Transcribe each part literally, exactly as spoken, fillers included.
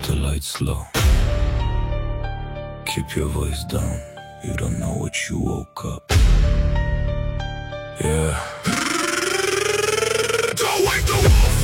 the lights low. Keep your voice down, you don't know what you woke up. Yeah. Don't wake the wolf.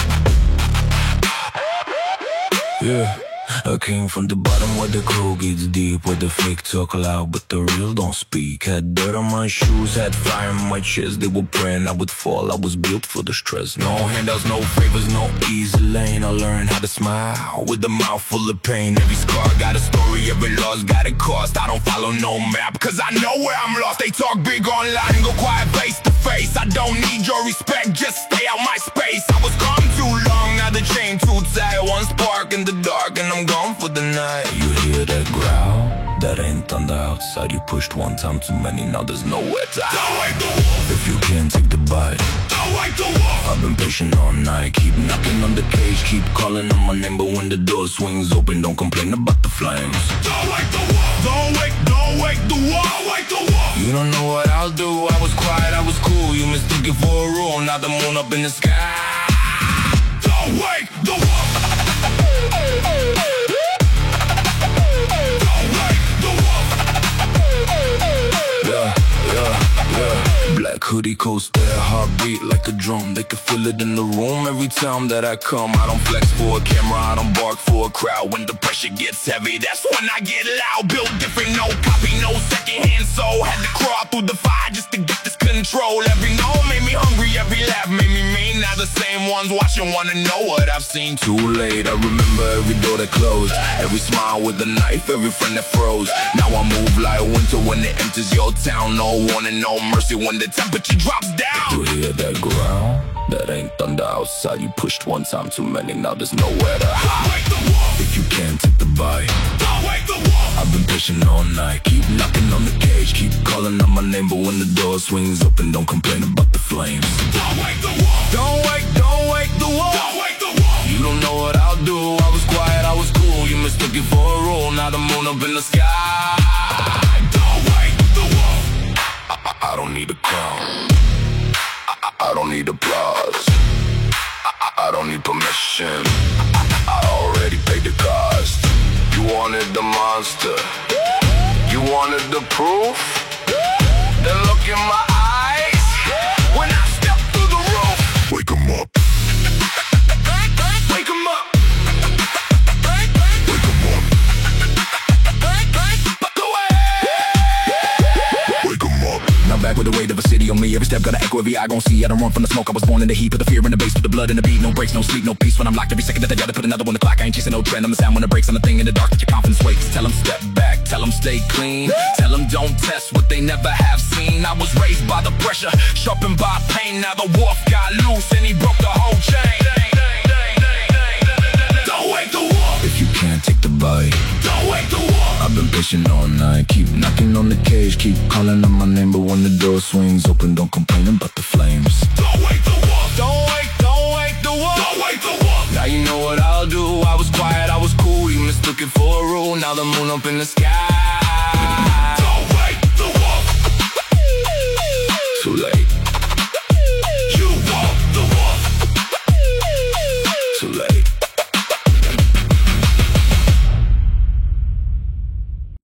Yeah. I came from the bottom where the crow gets deep, where the fake talk loud but the real don't speak. Had dirt on my shoes, had fire in my chest. They were praying I would fall, I was built for the stress. No handouts, no favors, no easy lane. I learned how to smile with a mouth full of pain. Every scar got a story, every loss got a cost. I don't follow no map, cause I know where I'm lost. They talk big online, go quiet face to face. I don't need your respect, just stay out my space. I was gone too long, now the chain too tight. One spark in the dark and I'm gone for the night. You hear that growl? That ain't thunder outside. You pushed one time too many, now there's nowhere to hide. Don't wake the wolf. If you can't take the bite, don't wake the wolf. I've been patient all night, keep knocking on the cage, keep calling on my name, but when the door swings open, don't complain about the flames. Don't wake the wolf. Don't wake, don't wake the wolf. Don't wake the wolf. You don't know what I'll do. I was quiet, I was cool. You mistook it for a rule. Now the moon up in the sky. Don't wake the wolf. Black hoodie coats their heartbeat like a drum. They can feel it in the room every time that I come. I don't flex for a camera, I don't bark for a crowd. When the pressure gets heavy, that's when I get loud. Built different, no copy, no secondhand soul. Had to crawl through the fire just to get this control. Every no made me hungry, every laugh made me mean. Now the same ones watching wanna know what I've seen. Too late, I remember every door that closed, every smile with a knife, every friend that froze. Now I move like winter when it enters your town. No warning, no mercy when the temperature drops down. You hear that growl? That ain't thunder outside. You pushed one time too many, now there's nowhere to hide. Don't wake the wolf. If you can't take the bite, don't wake the wolf. I've been patient all night, keep knocking on the cage, keep calling on my name, but when the door swings open, don't complain about the flames. Don't wake the wolf. Don't wake, don't wake the wolf. Don't wake the wolf. You don't know what I'll do. I was quiet, I was cool. You mistook it for a rule. Now the moon up in the sky. Don't wake the wolf. I, I, I don't need a crown. I, I don't need applause. I, I, I don't need permission. I, I already paid the cost. You wanted the monster. You wanted the proof. Then look in my eyes when I step through the roof. Wake 'em up. Wake 'em up. Wake 'em up. Wake 'em up. Now back with the weight of a city on me. Every step got an echo, every eye gon' see. I don't run from the smoke, I was born in the heat. Put the fear in the bass, put the blood in the beat. No breaks, no sleep, no peace when I'm locked. Every second that I gotta put another one the clock. I ain't chasing no trend, I'm the sound when it breaks. I'm the thing in the dark that your confidence wakes. Tell them step back, tell them stay clean. Tell them don't test what they never have seen. I was raised by the pressure, sharpened by pain. Now the wolf got loose and he broke the whole chain. Don't wake the wolf. If you can't take the bite, don't wake the wolf. I've been patient all night, keep knocking on the cage, keep calling on my name, but when the door swings open, don't complain about the flames. Don't wake the wolf. Don't wake, don't wake the wolf. Don't wake the wolf. Now you know what I'll do. I was quiet, I was cool. You mistook it for a rule. Now the moon up in the sky. Don't wake the wolf. Too late.